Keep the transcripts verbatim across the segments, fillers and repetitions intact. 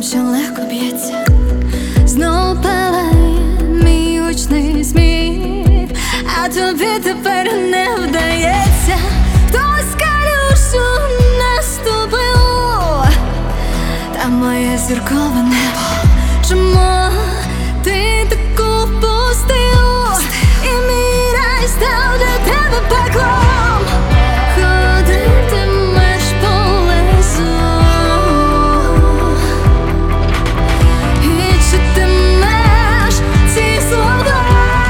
що легко б'ється, знов палає мій гучний сміх, а тобі тепер не вдається. Хтось калюшу наступив, та моє зіркове небо. Чому ти таку впустив? І мій рай став для тебе пеклом. Ходитимеш по лезу і читимеш ці слова.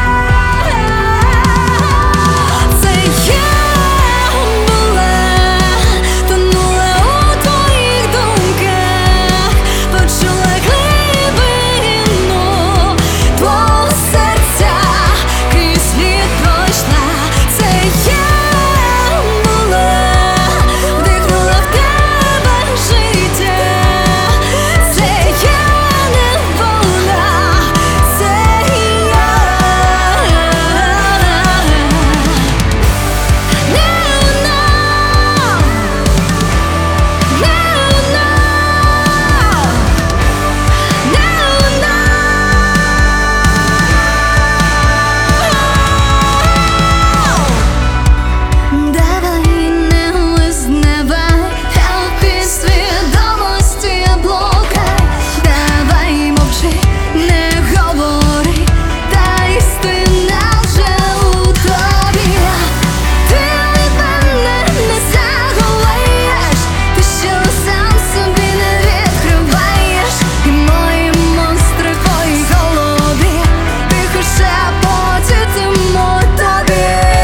Це я була, тонула у твоїх думках, почула глибину твого серця, крізь лід пройшла. Це я була, вдихнула в тебе життя. Це я не вона, це я. Не вона, не вона, не вона. Давай не визнавай, а в підсвідомості блукай. Давай мовчи, не говори, та істина вже у тобі. Ти від мене не заховаєш, ти що сам собі не відкриваєш. І мої монстри в твоїй голові, тихо шепотітимуть тобі.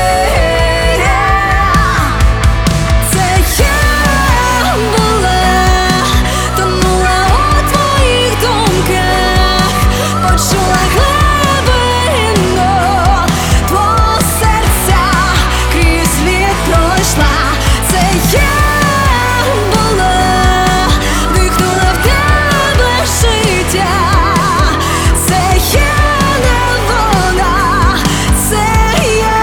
Це я була, тонула у твоїх думках, почула глибину твого серця, крізь лід пройшла. Це я була, вдихнула в тебе життя. Це я не вона, це я.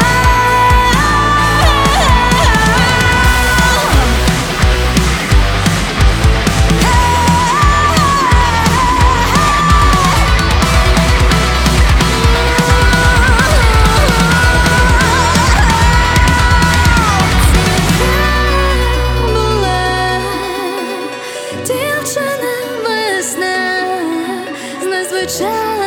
Була дівчина весна з незвичайним